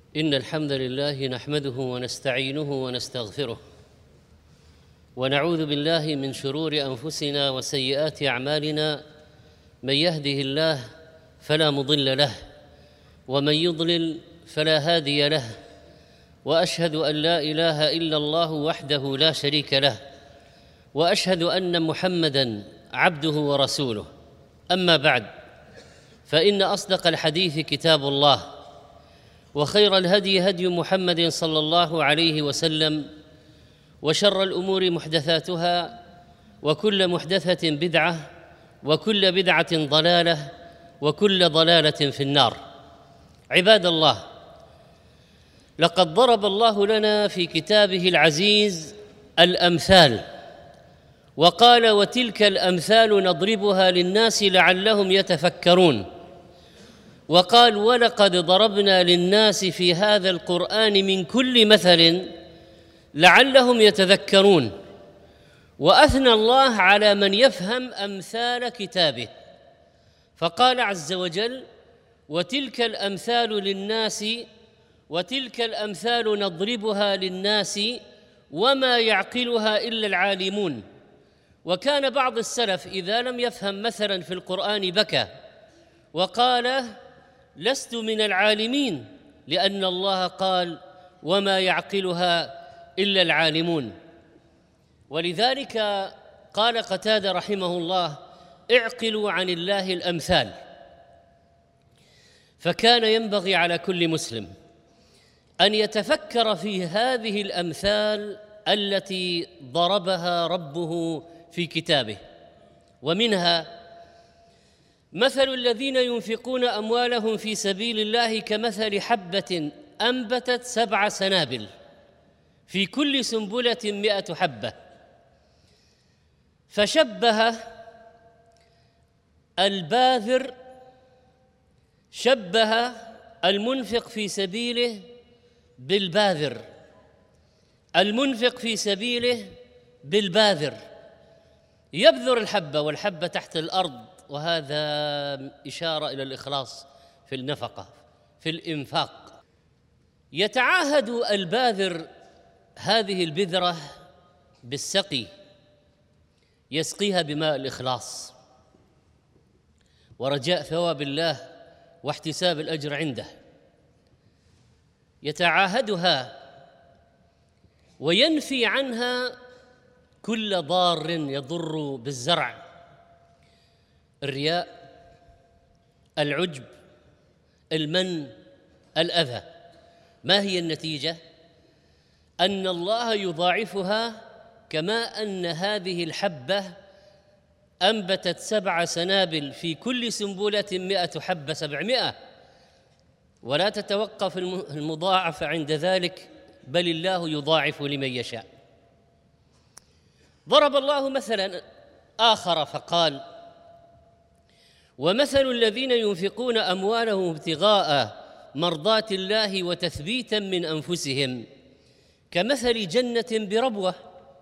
إن الحمد لله نحمده ونستعينه ونستغفره ونعوذ بالله من شرور أنفسنا وسيئات أعمالنا. من يهده الله فلا مضل له ومن يضلل فلا هادي له، وأشهد أن لا إله إلا الله وحده لا شريك له، وأشهد أن محمدًا عبده ورسوله. أما بعد، فإن أصدق الحديث كتاب الله، وخير الهدي هدي محمد صلى الله عليه وسلم، وشر الأمور محدثاتها، وكل محدثة بدعة، وكل بدعة ضلالة، وكل ضلالة في النار. عباد الله، لقد ضرب الله لنا في كتابه العزيز الأمثال، وقال: وتلك الأمثال نضربها للناس لعلهم يتفكرون. وقال: ولقد ضربنا للناس في هذا القرآن من كل مثل لعلهم يتذكرون. وأثنى الله على من يفهم أمثال كتابه، فقال عز وجل: وتلك الأمثال للناس، وتلك الأمثال نضربها للناس وما يعقلها إلا العالمون. وكان بعض السلف إذا لم يفهم مثلا في القرآن بكى وقال: لست من العالمين، لأن الله قال: وما يعقلها إلا العالمون. ولذلك قال قتادة رحمه الله: اعقلوا عن الله الأمثال. فكان ينبغي على كل مسلم أن يتفكر في هذه الأمثال التي ضربها ربه في كتابه. ومنها: مثل الذين ينفقون أموالهم في سبيل الله كمثل حبة أنبتت 7 سنابل في كل سنبلة 100 حبة. فشبه الباذر، شبه المنفق في سبيله بالباذر، المنفق في سبيله بالباذر، يبذر الحبة والحبة تحت الأرض، وهذا إشارة إلى الإخلاص في النفقة، في الإنفاق. يتعاهد الباذر هذه البذرة بالسقي، يسقيها بماء الإخلاص ورجاء ثواب الله واحتساب الأجر عنده. يتعاهدها وينفي عنها كل ضار يضر بالزرع: الرياء، العجب، المن، الأذى. ما هي النتيجة؟ أن الله يضاعفها، كما أن هذه الحبة أنبتت 7 سنابل في كل سنبلة 100 حبة 700، ولا تتوقف المضاعفة عند ذلك، بل الله يضاعف لمن يشاء. ضرب الله مثلا آخر فقال: ومثل الذين ينفقون أموالهم ابتغاء مرضات الله وتثبيتا من أنفسهم كمثل جنة بربوة.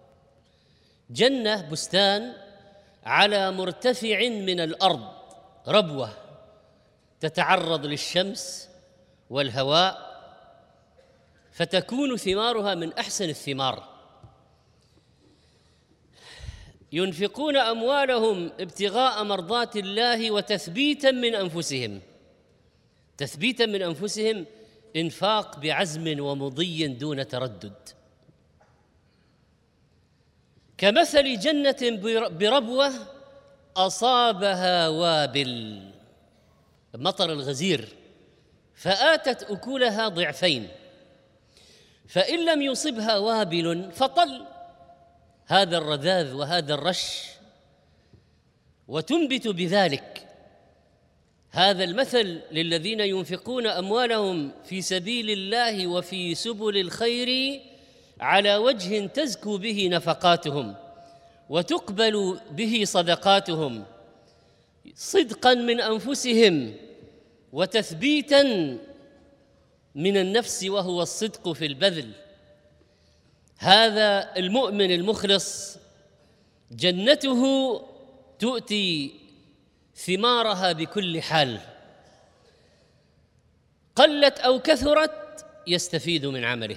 جنة بستان على مرتفع من الأرض، ربوة تتعرض للشمس والهواء، فتكون ثمارها من أحسن الثمار. ينفقون أموالهم ابتغاء مرضات الله وتثبيتا من أنفسهم. تثبيتا من أنفسهم، إنفاق بعزم ومضي دون تردد. كمثل جنة بربوة أصابها وابل، مطر الغزير، فآتت أكلها ضعفين، فإن لم يصبها وابل فطل، هذا الرذاذ وهذا الرش، وتنبت بذلك. هذا المثل للذين ينفقون أموالهم في سبيل الله وفي سبل الخير على وجه تزكو به نفقاتهم وتقبل به صدقاتهم، صدقا من أنفسهم وتثبيتا من النفس، وهو الصدق في البذل. هذا المؤمن المخلص جنته تؤتي ثمارها بكل حال، قلت أو كثرت يستفيد من عمله.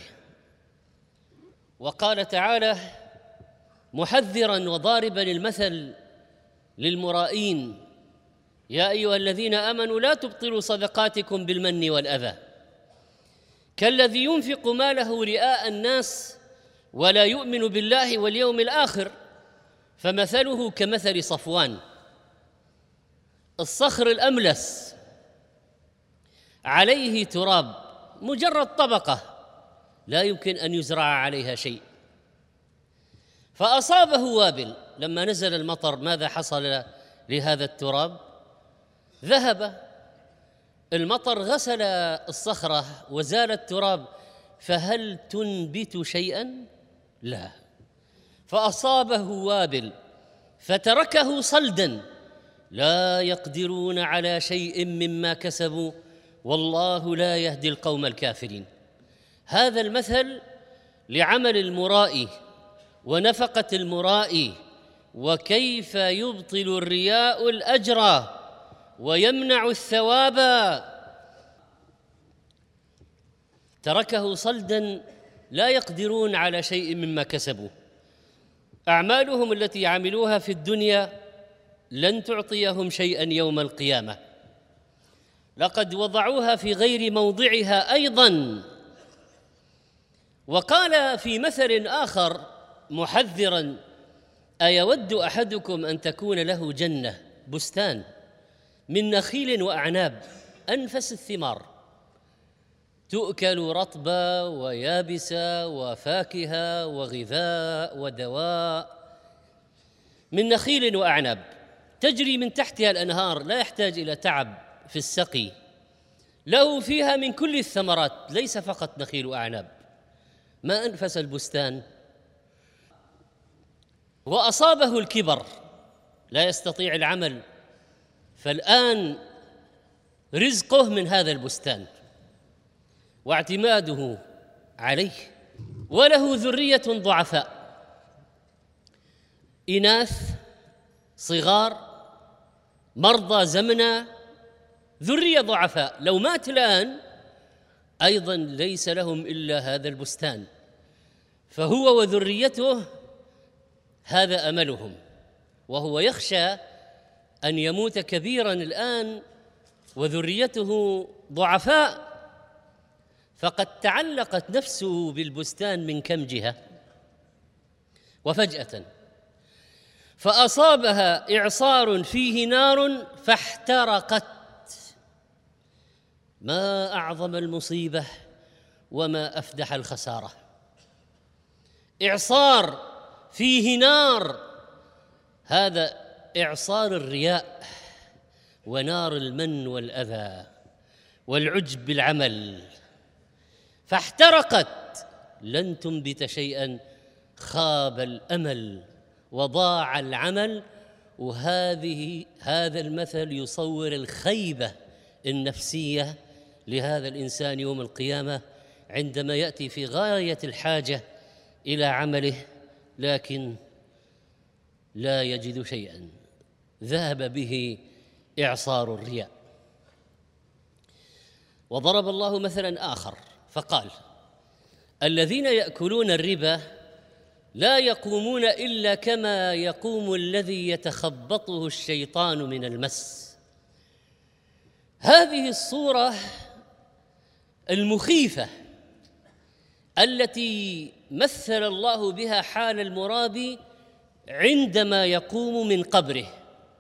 وقال تعالى محذرا وضاربا المثل للمرائين: يا أيها الذين آمنوا لا تبطلوا صدقاتكم بالمن والأذى كالذي ينفق ماله رئاء الناس ولا يؤمن بالله واليوم الآخر فمثله كمثل صفوان الصخر الأملس عليه تراب، مجرد طبقة لا يمكن أن يزرع عليها شيء، فأصابه وابل. لما نزل المطر ماذا حصل لهذا التراب؟ ذهب المطر، غسل الصخرة وزال التراب، فهل تنبت شيئا؟ لا. فأصابه وابل فتركه صلدا، لا يقدرون على شيء مما كسبوا والله لا يهدي القوم الكافرين. هذا المثل لعمل المرائي ونفقة المرائي، وكيف يبطل الرياء الأجر ويمنع الثواب. تركه صلدا، لا يقدرون على شيء مما كسبوا. أعمالهم التي عملوها في الدنيا لن تعطيهم شيئا يوم القيامة، لقد وضعوها في غير موضعها أيضا. وقال في مثل آخر محذرا: أيود أحدكم أن تكون له جنة بستان من نخيل وأعناب أنفس الثمار تؤكل رطبة ويابسة وفاكهة وغذاء ودواء، من نخيل وأعناب تجري من تحتها الأنهار، لا يحتاج إلى تعب في السقي، له فيها من كل الثمرات، ليس فقط نخيل وأعناب. ما أنفس البستان. وأصابه الكبر، لا يستطيع العمل، فالآن رزقه من هذا البستان واعتماده عليه. وله ذرية ضعفاء، إناث صغار مرضى زمنا، ذرية ضعفاء، لو مات الآن أيضا ليس لهم إلا هذا البستان، فهو وذريته هذا أملهم، وهو يخشى أن يموت كبيرا الآن وذريته ضعفاء، فقد تعلقت نفسه بالبستان من كم جهة، وفجأة فأصابها إعصار فيه نار فاحترقت. ما أعظم المصيبة وما أفدح الخسارة. إعصار فيه نار، هذا إعصار الرياء ونار المن والأذى والعجب بالعمل، فاحترقت، لن تنبت شيئا، خاب الأمل وضاع العمل. هذا المثل يصور الخيبة النفسية لهذا الإنسان يوم القيامة عندما يأتي في غاية الحاجة إلى عمله لكن لا يجد شيئا، ذهب به إعصار الرياء. وضرب الله مثلا آخر فقال: الذين يأكلون الربا لا يقومون إلا كما يقوم الذي يتخبطه الشيطان من المس. هذه الصورة المخيفة التي مثل الله بها حال المرابي عندما يقوم من قبره،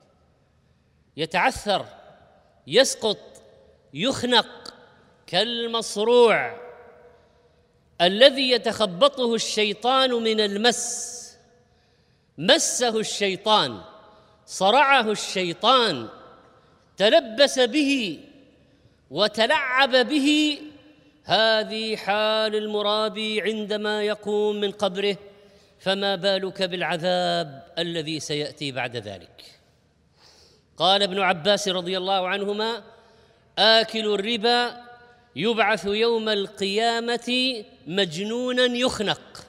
يتعثر، يسقط، يخنق كالمصروع الذي يتخبطه الشيطان من المس. مسه الشيطان، صرعه الشيطان، تلبس به وتلعب به. هذه حال المرابي عندما يقوم من قبره، فما بالك بالعذاب الذي سيأتي بعد ذلك. قال ابن عباس رضي الله عنهما: آكل الربا يبعث يوم القيامة مجنونا يخنق.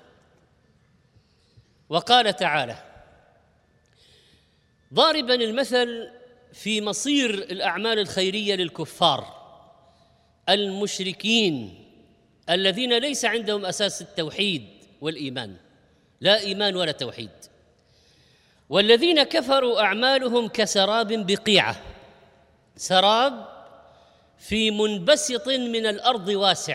وقال تعالى ضاربا المثل في مصير الأعمال الخيرية للكفار المشركين الذين ليس عندهم أساس التوحيد والإيمان، لا إيمان ولا توحيد. والذين كفروا أعمالهم كسراب بقيعة، سراب في منبسط من الأرض واسع،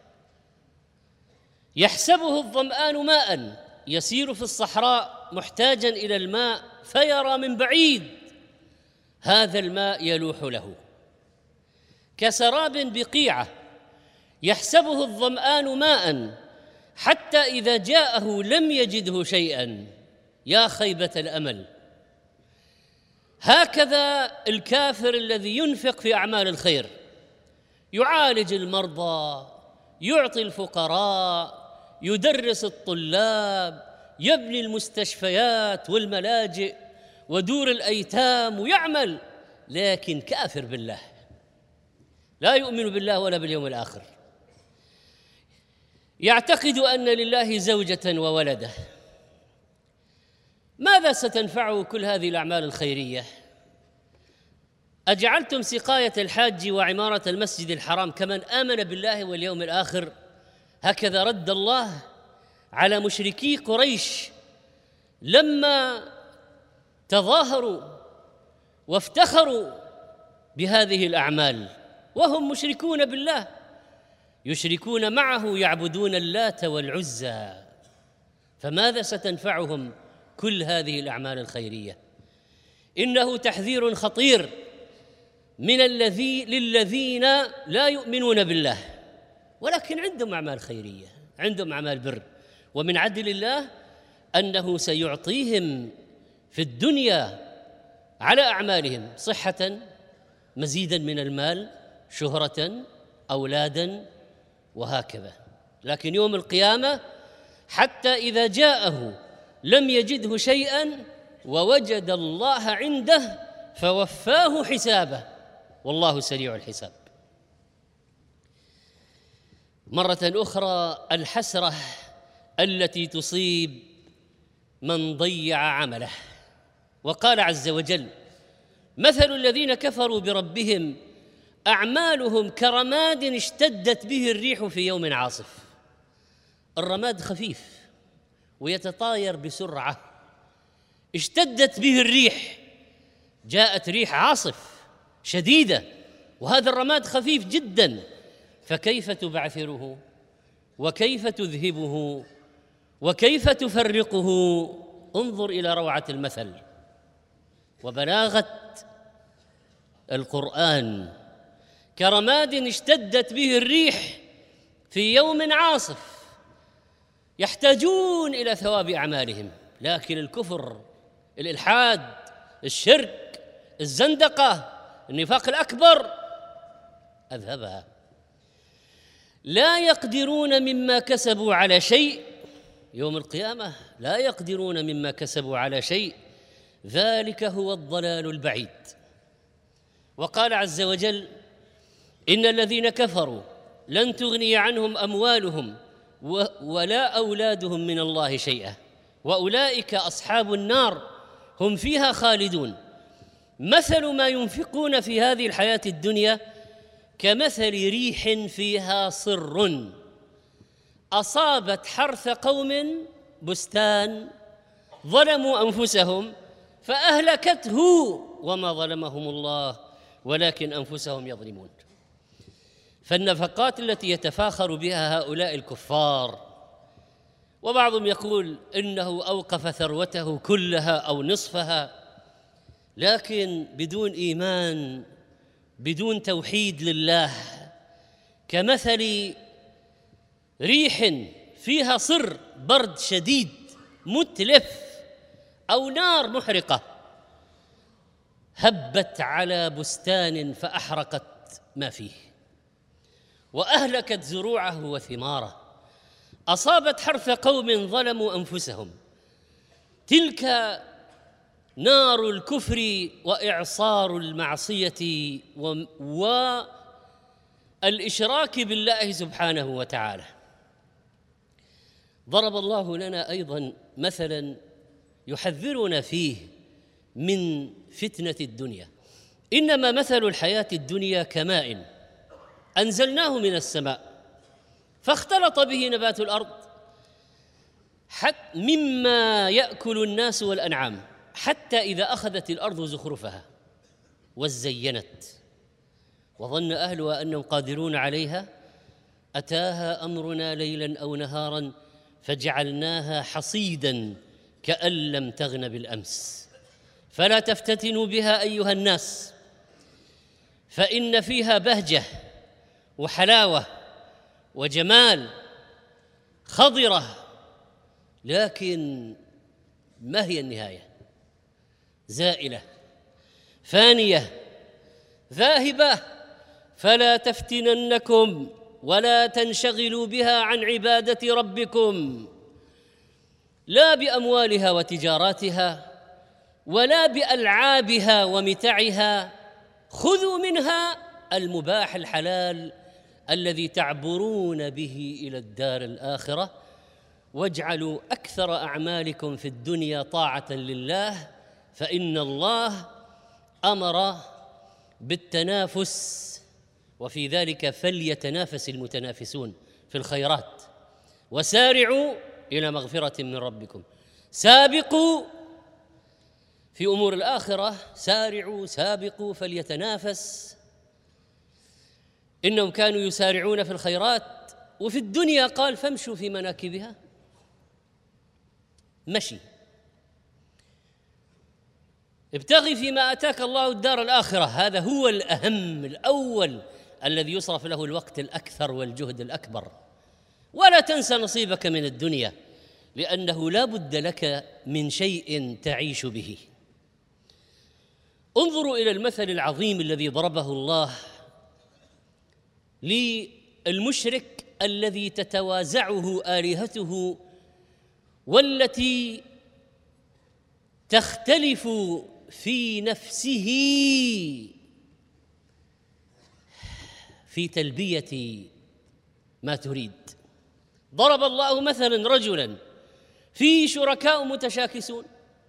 يحسبه الظمآن ماء، يسير في الصحراء محتاجا إلى الماء فيرى من بعيد هذا الماء يلوح له. كسراب بقيعة يحسبه الظمآن ماء حتى إذا جاءه لم يجده شيئا، يا خيبة الأمل. هكذا الكافر الذي ينفق في أعمال الخير، يعالج المرضى، يعطي الفقراء، يدرس الطلاب، يبني المستشفيات والملاجئ ودور الأيتام ويعمل، لكن كافر بالله، لا يؤمن بالله ولا باليوم الآخر، يعتقد أن لله زوجة وولده. ماذا ستنفعه كل هذه الأعمال الخيرية؟ أجعلتم سقاية الحاج وعمارة المسجد الحرام كمن آمن بالله واليوم الآخر؟ هكذا رد الله على مشركي قريش لما تظاهروا وافتخروا بهذه الأعمال وهم مشركون بالله، يشركون معه، يعبدون اللات والعزى. فماذا ستنفعهم كل هذه الأعمال الخيرية؟ إنه تحذير خطير من للذين لا يؤمنون بالله ولكن عندهم أعمال خيرية، عندهم أعمال بر، ومن عدل الله أنه سيعطيهم في الدنيا على أعمالهم صحة، مزيدا من المال، شهرة، أولادا، وهكذا. لكن يوم القيامة حتى إذا جاءه لم يجده شيئا ووجد الله عنده فوفاه حسابه والله سريع الحساب. مرة أخرى الحسرة التي تصيب من ضيع عمله. وقال عز وجل: مثل الذين كفروا بربهم أعمالهم كرماد اشتدت به الريح في يوم عاصف. الرماد خفيف ويتطاير بسرعة، اشتدت به الريح، جاءت ريح عاصف شديدة وهذا الرماد خفيف جدا، فكيف تبعثره وكيف تذهبه وكيف تفرقه؟ انظر إلى روعة المثل وبلاغة القرآن. كرماد اشتدت به الريح في يوم عاصف، يحتاجون إلى ثواب أعمالهم، لكن الكفر، الإلحاد، الشرك، الزندقة، النفاق الأكبر أذهبها. لا يقدرون مما كسبوا على شيء يوم القيامة، لا يقدرون مما كسبوا على شيء، ذلك هو الضلال البعيد. وقال عز وجل: إن الذين كفروا لن تغني عنهم أموالهم ولا أولادهم من الله شيئا وأولئك أصحاب النار هم فيها خالدون. مثل ما ينفقون في هذه الحياة الدنيا كمثل ريح فيها صر أصابت حرث قوم بستان ظلموا أنفسهم فأهلكته وما ظلمهم الله ولكن أنفسهم يظلمون. فالنفقات التي يتفاخر بها هؤلاء الكفار، وبعضهم يقول إنه أوقف ثروته كلها أو نصفها، لكن بدون إيمان، بدون توحيد لله، كمثل ريح فيها صر، برد شديد متلف، أو نار محرقة هبت على بستان فأحرقت ما فيه وأهلكت زروعه وثماره، أصابت حرث قوم ظلموا أنفسهم. تلك نار الكفر وإعصار المعصية والإشراك بالله سبحانه وتعالى. ضرب الله لنا أيضا مثلا يحذرنا فيه من فتنة الدنيا: إنما مثل الحياة الدنيا كماء أنزلناه من السماء فاختلط به نبات الأرض مما يأكل الناس والأنعام، حتى إذا أخذت الأرض زخرفها وزينت وظن أهلها أنهم قادرون عليها أتاها أمرنا ليلا أو نهارا فجعلناها حصيدا كأن لم تغن بالأمس فلا تفتتنوا بها أيها الناس فإن فيها بهجة وحلاوة وجمال، خضرة، لكن ما هي النهاية؟ زائلة فانية ذاهبة، فلا تفتننكم ولا تنشغلوا بها عن عبادة ربكم، لا بأموالها وتجاراتها ولا بألعابها ومتعها، خذوا منها المباح الحلال الذي تعبرون به إلى الدار الآخرة، واجعلوا أكثر أعمالكم في الدنيا طاعة لله، فإن الله أمر بالتنافس، وفي ذلك فليتنافس المتنافسون في الخيرات، وسارعوا إلى مغفرة من ربكم. سابقوا في أمور الآخرة، سارعوا سابقوا فليتنافس، إنهم كانوا يسارعون في الخيرات. وفي الدنيا قال فامشوا في مناكبها، مشي، ابتغي فيما آتاك الله الدار الآخرة، هذا هو الأهم الأول الذي يصرف له الوقت الأكثر والجهد الأكبر، ولا تنسى نصيبك من الدنيا لأنه لا بد لك من شيء تعيش به. انظروا إلى المثل العظيم الذي ضربه الله للمشرك الذي تتوازعه آلهته والتي تختلف في نفسه في تلبية ما تريد. ضرب الله مثلا رجلا فيه شركاء متشاكسون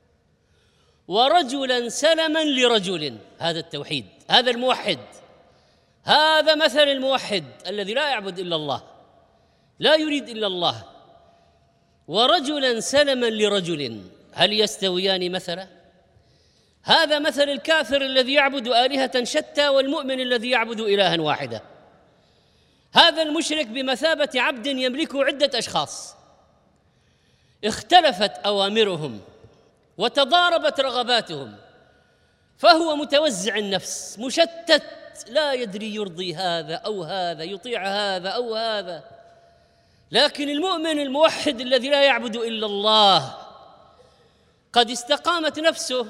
ورجلا سلما لرجل، هذا التوحيد، هذا الموحد، هذا مثل الموحد الذي لا يعبد إلا الله، لا يريد إلا الله، ورجلا سلما لرجل، هل يستويان مثلا؟ هذا مثل الكافر الذي يعبد آلهة شتى والمؤمن الذي يعبد إلها واحدة. هذا المشرك بمثابة عبد يملك عدة أشخاص، اختلفت أوامرهم وتضاربت رغباتهم، فهو متوزع النفس مشتت، لا يدري يرضي هذا أو هذا، يطيع هذا أو هذا. لكن المؤمن الموحد الذي لا يعبد إلا الله قد استقامت نفسه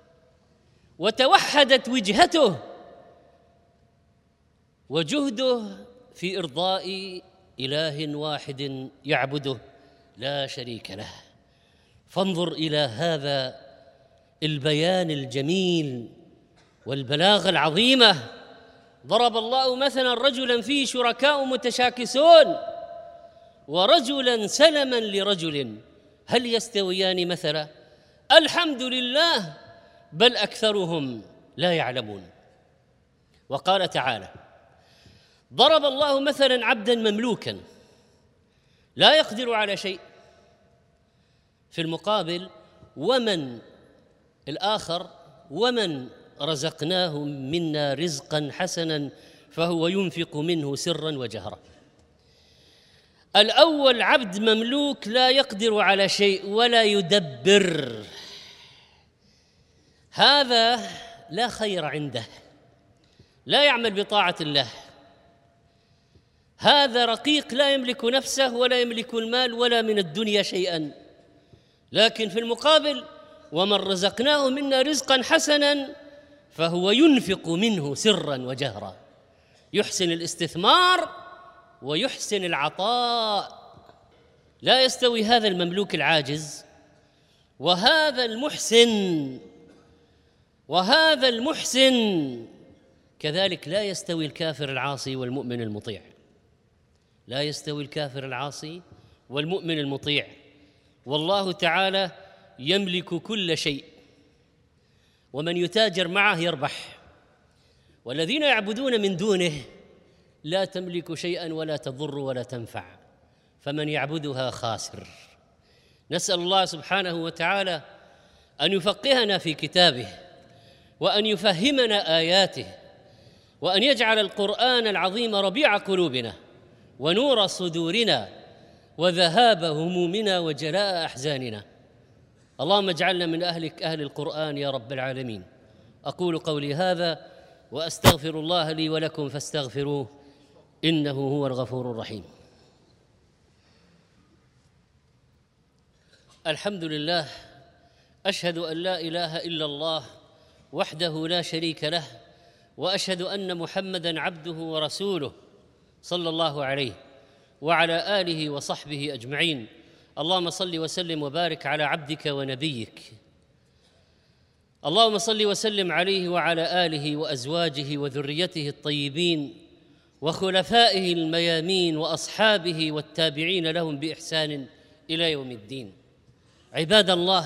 وتوحدت وجهته وجهده في إرضاء إله واحد يعبده لا شريك له. فانظر إلى هذا البيان الجميل والبلاغة العظيمة. ضرب الله مثلا رجلا فيه شركاء متشاكسون ورجلا سلما لرجل، هل يستويان مثلا؟ الحمد لله، بل أكثرهم لا يعلمون. وقال تعالى: ضرب الله مثلا عبدا مملوكا لا يقدر على شيء، في المقابل ومن الآخر ومن رزقناه منا رزقا حسنا فهو ينفق منه سرا وجهرا. الأول عبد مملوك لا يقدر على شيء ولا يدبر، هذا لا خير عنده، لا يعمل بطاعة الله، هذا رقيق لا يملك نفسه ولا يملك المال ولا من الدنيا شيئا. لكن في المقابل ومن رزقناه منا رزقا حسنا فهو ينفق منه سرا وجهرا، يحسن الاستثمار ويحسن العطاء. لا يستوي هذا المملوك العاجز وهذا المحسن، وهذا المحسن كذلك لا يستوي الكافر العاصي والمؤمن المطيع، لا يستوي الكافر العاصي والمؤمن المطيع. والله تعالى يملك كل شيء، ومن يتاجر معه يربح، والذين يعبدون من دونه لا تملك شيئا ولا تضر ولا تنفع، فمن يعبدها خاسر. نسأل الله سبحانه وتعالى أن يفقهنا في كتابه، وأن يفهمنا آياته، وأن يجعل القرآن العظيم ربيع قلوبنا ونور صدورنا وذهاب همومنا وجلاء أحزاننا. اللهم اجعلنا من أهل القرآن يا رب العالمين. أقول قولي هذا وأستغفر الله لي ولكم فاستغفروه إنه هو الغفور الرحيم. الحمد لله، أشهد أن لا إله إلا الله وحده لا شريك له، وأشهد أن محمدًا عبده ورسوله صلى الله عليه وعلى آله وصحبه أجمعين. اللهم صل وسلم وبارك على عبدك ونبيك. اللهم صل وسلم عليه وعلى آله وأزواجه وذريته الطيبين وخلفائه الميامين وأصحابه والتابعين لهم بإحسان إلى يوم الدين. عباد الله،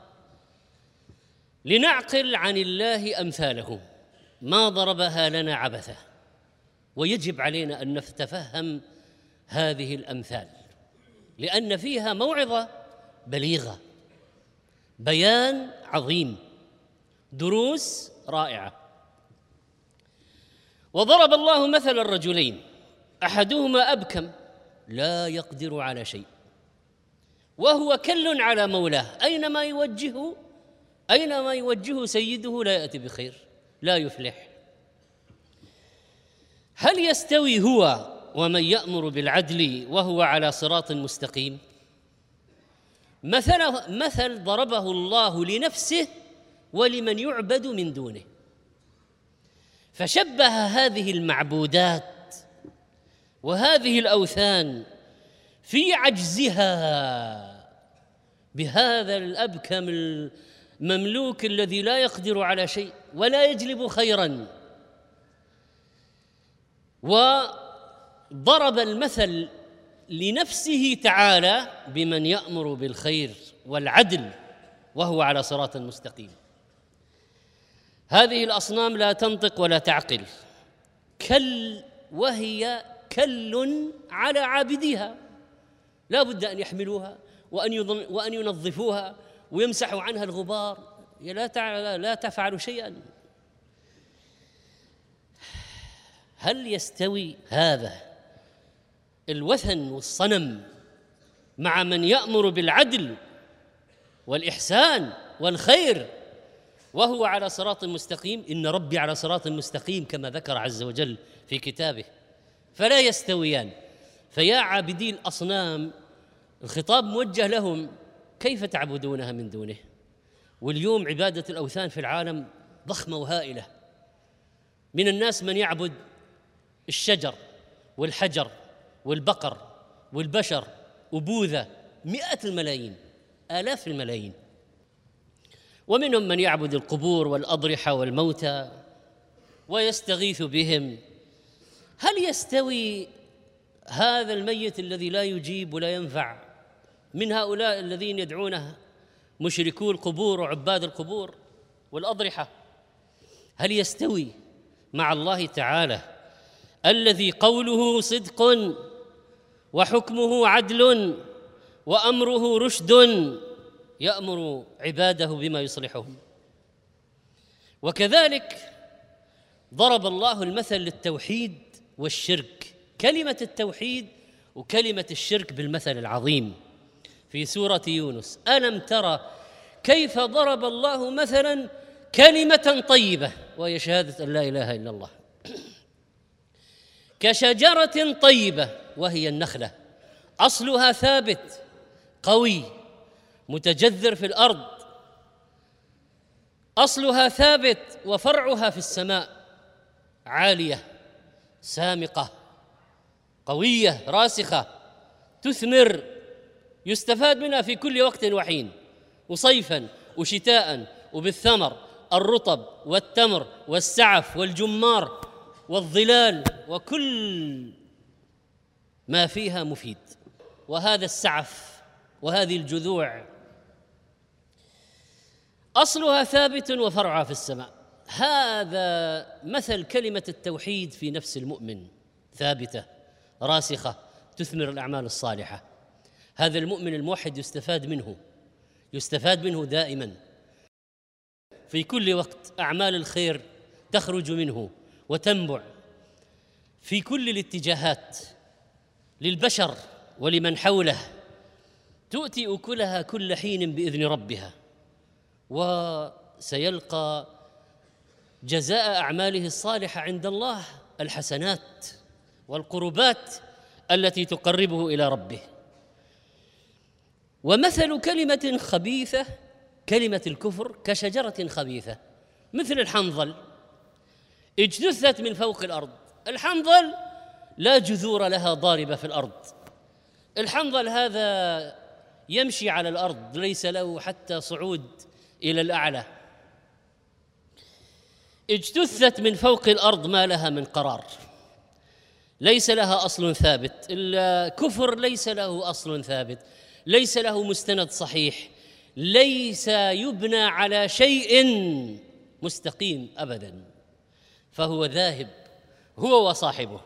لنعقل عن الله أمثاله، ما ضربها لنا عبثا، ويجب علينا أن نتفهم هذه الأمثال لأن فيها موعظة بليغة، بيان عظيم، دروس رائعة. وضرب الله مثل الرجلين أحدهما أبكم لا يقدر على شيء وهو كل على مولاه، أينما يوجهه سيده لا يأتي بخير، لا يفلح. هل يستوي هو ومن يأمر بالعدل وهو على صراط مستقيم؟ مثل ضربه الله لنفسه ولمن يعبد من دونه، فشبه هذه المعبودات وهذه الأوثان في عجزها بهذا الأبكم المملوك الذي لا يقدر على شيء ولا يجلب خيراً. وضرب المثل لنفسه تعالى بمن يأمر بالخير والعدل وهو على صراط مستقيم. هذه الأصنام لا تنطق ولا تعقل، وهي كل على عابديها، لا بد أن يحملوها وأن ينظفوها ويمسحوا عنها الغبار، لا تفعل شيئا. هل يستوي هذا الوثن والصنم مع من يأمر بالعدل والإحسان والخير وهو على صراط مستقيم؟ إن ربي على صراط مستقيم كما ذكر عز وجل في كتابه، فلا يستويان. فيا عابدي الأصنام، الخطاب موجه لهم، كيف تعبدونها من دونه؟ واليوم عبادة الأوثان في العالم ضخمة وهائلة. من الناس من يعبد الشجر والحجر والبقر والبشر وبوذا، مئات الملايين، آلاف الملايين. ومنهم من يعبد القبور والأضرحة والموتى ويستغيث بهم. هل يستوي هذا الميت الذي لا يجيب ولا ينفع من هؤلاء الذين يدعونه مشركو القبور وعباد القبور والأضرحة؟ هل يستوي مع الله تعالى الذي قوله صدق وحكمه عدل وأمره رشد يأمر عباده بما يصلحهم؟ وكذلك ضرب الله المثل للتوحيد والشرك، كلمة التوحيد وكلمة الشرك بالمثل العظيم في سورة يونس: ألم ترى كيف ضرب الله مثلا كلمة طيبة، وهي شهادة أن لا إله إلا الله، كشجرة طيبة وهي النخلة، أصلها ثابت قوي متجذر في الأرض، أصلها ثابت وفرعها في السماء، عالية سامقة قوية راسخة، تثمر، يستفاد منها في كل وقت وحين، وصيفا وشتاء، وبالثمر الرطب والتمر والسعف والجمار والظلال، وكل ما فيها مفيد. وهذا السعف وهذه الجذوع أصلها ثابت وفرعها في السماء. هذا مثل كلمة التوحيد في نفس المؤمن، ثابتة راسخة تثمر الأعمال الصالحة. هذا المؤمن الموحد يستفاد منه دائما في كل وقت. أعمال الخير تخرج منه وتنبع في كل الاتجاهات للبشر ولمن حوله، تؤتي أكلها كل حين بإذن ربها، وسيلقى جزاء أعماله الصالحة عند الله الحسنات والقربات التي تقربه إلى ربه. ومثل كلمة خبيثة، كلمة الكفر، كشجرة خبيثة مثل الحنظل اجتثت من فوق الأرض. الحنظل لا جذور لها ضاربة في الأرض، الحنظل هذا يمشي على الأرض، ليس له حتى صعود إلى الأعلى، اجتثت من فوق الأرض ما لها من قرار، ليس لها أصل ثابت. الكفر ليس له أصل ثابت، ليس له مستند صحيح، ليس يبنى على شيء مستقيم أبدا، فهو ذاهب هو وصاحبه.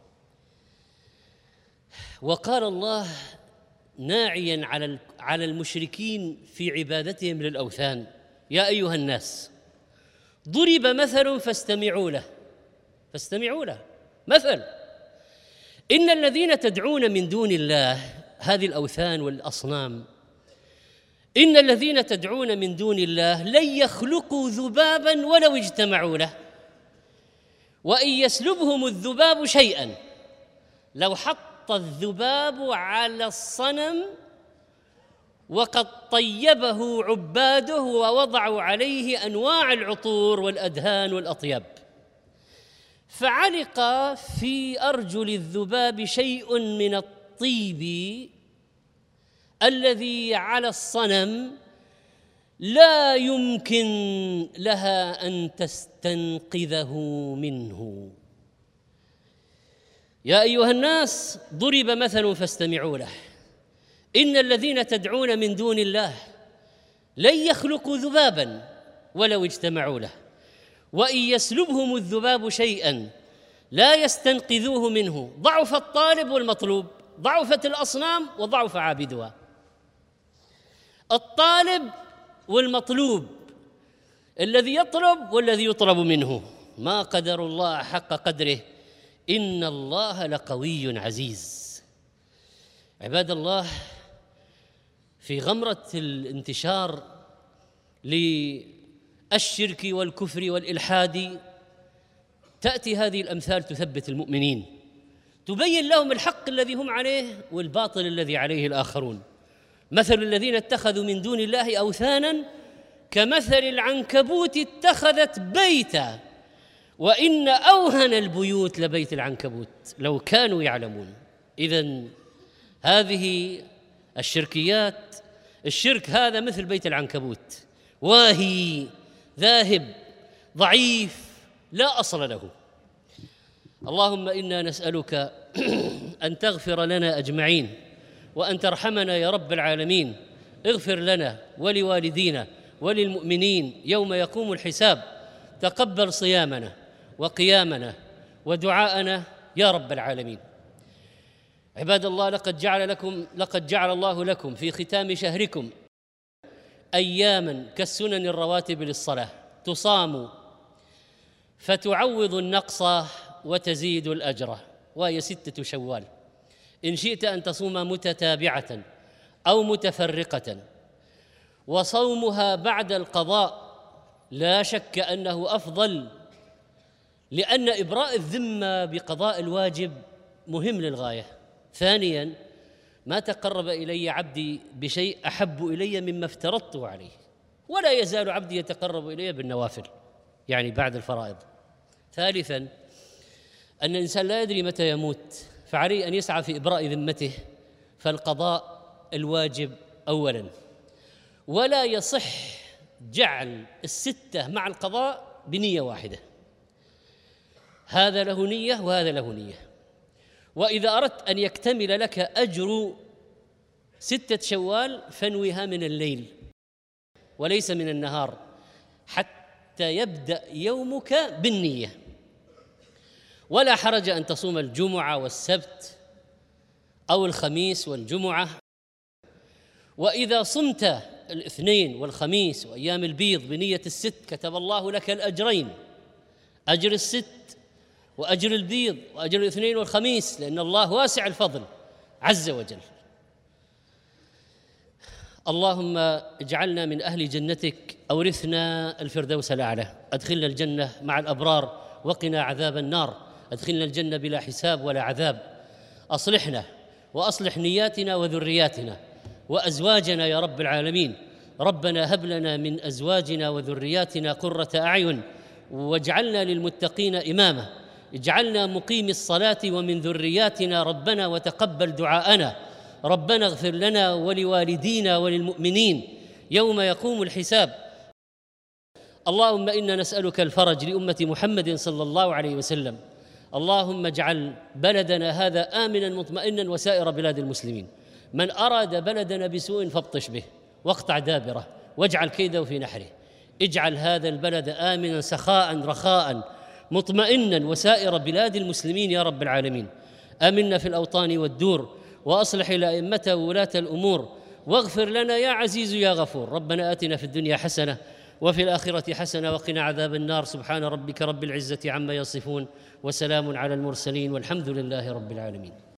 وقال الله ناعيا على المشركين في عبادتهم للأوثان: يا أيها الناس ضرب مثل فاستمعوا له. مثل: إن الذين تدعون من دون الله، هذه الأوثان والأصنام، إن الذين تدعون من دون الله لن يخلقوا ذبابا ولو اجتمعوا له، وإن يسلبهم الذباب شيئا. لو حط الذباب على الصنم وقد طيبه عباده ووضعوا عليه أنواع العطور والأدهان والأطياب، فعلق في أرجل الذباب شيء من الطيب الذي على الصنم، لا يمكن لها أن تستنقذه منه. يا أيها الناس ضرب مثل فاستمعوا له، إن الذين تدعون من دون الله لن يخلقوا ذبابا ولو اجتمعوا له، وإن يسلبهم الذباب شيئا لا يستنقذوه منه. ضعف الطالب والمطلوب، ضعفت الأصنام وضعف عابدها. الطالب والمطلوب، الذي يطلب والذي يطلب منه، ما قدر الله حق قدره، إن الله لقوي عزيز. عباد الله، في غمرة الانتشار للشرك والكفر والإلحاد تأتي هذه الأمثال تثبت المؤمنين، تبين لهم الحق الذي هم عليه والباطل الذي عليه الآخرون. مثل الذين اتخذوا من دون الله أوثانا كمثل العنكبوت اتخذت بيتا، وإن أوهن البيوت لبيت العنكبوت لو كانوا يعلمون. إذن هذه الشركيات، الشرك هذا مثل بيت العنكبوت، واهي ذاهب ضعيف لا أصل له. اللهم إنا نسألك أن تغفر لنا أجمعين، وأن ترحمنا يا رب العالمين. اغفر لنا ولوالدينا وللمؤمنين يوم يقوم الحساب. تقبل صيامنا وقيامنا ودعاءنا يا رب العالمين. عباد الله، لقد جعل الله لكم في ختام شهركم أياما كالسنن الرواتب للصلاة، تصام فتعوض النقص وتزيد الأجر، وهي 6 شوال. إن شئت أن تصوم متتابعة أو متفرقة، وصومها بعد القضاء لا شك أنه أفضل، لأن إبراء الذمة بقضاء الواجب مهم للغاية. ثانياً، ما تقرب إلي عبدي بشيء أحب إلي مما افترضته عليه، ولا يزال عبدي يتقرب إلي بالنوافل، يعني بعد الفرائض. ثالثاً، أن الإنسان لا يدري متى يموت، فعليه أن يسعى في إبراء ذمته، فالقضاء الواجب أولاً، ولا يصح جعل 6 مع القضاء بنية واحدة، هذا له نية وهذا له نية. وإذا أردت أن يكتمل لك أجر 6 شوال فانويها من الليل وليس من النهار، حتى يبدأ يومك بالنية. ولا حرج أن تصوم الجمعة والسبت أو الخميس والجمعة. وإذا صمت الاثنين والخميس وأيام البيض بنية الست كتب الله لك الأجرين، أجر الست وأجر البيض وأجر الاثنين والخميس، لأن الله واسع الفضل عز وجل. اللهم اجعلنا من أهل جنتك، أورثنا الفردوس الأعلى، أدخلنا الجنة مع الأبرار، وقنا عذاب النار، أدخلنا الجنة بلا حساب ولا عذاب. أصلحنا وأصلح نياتنا وذرياتنا وأزواجنا يا رب العالمين. ربنا هب لنا من أزواجنا وذرياتنا قرة أعين واجعلنا للمتقين إماما. اجعلنا مقيم الصلاة ومن ذرياتنا ربنا وتقبل دعاءنا. ربنا اغفر لنا ولوالدينا وللمؤمنين يوم يقوم الحساب. اللهم إنا نسألك الفرج لأمة محمد صلى الله عليه وسلم. اللهم اجعل بلدنا هذا آمنا مطمئنا وسائر بلاد المسلمين. من أراد بلدنا بسوء فابطش به واقطع دابره واجعل كيده في نحره. اجعل هذا البلد آمنا سخاء رخاء مطمئنا وسائر بلاد المسلمين يا رب العالمين. آمنا في الأوطان والدور، وأصلح الأئمة وولاة الأمور، واغفر لنا يا عزيز يا غفور. ربنا آتنا في الدنيا حسنة وفي الآخرة حسنة وقنا عذاب النار. سبحان ربك رب العزة عما يصفون، وسلام على المرسلين، والحمد لله رب العالمين.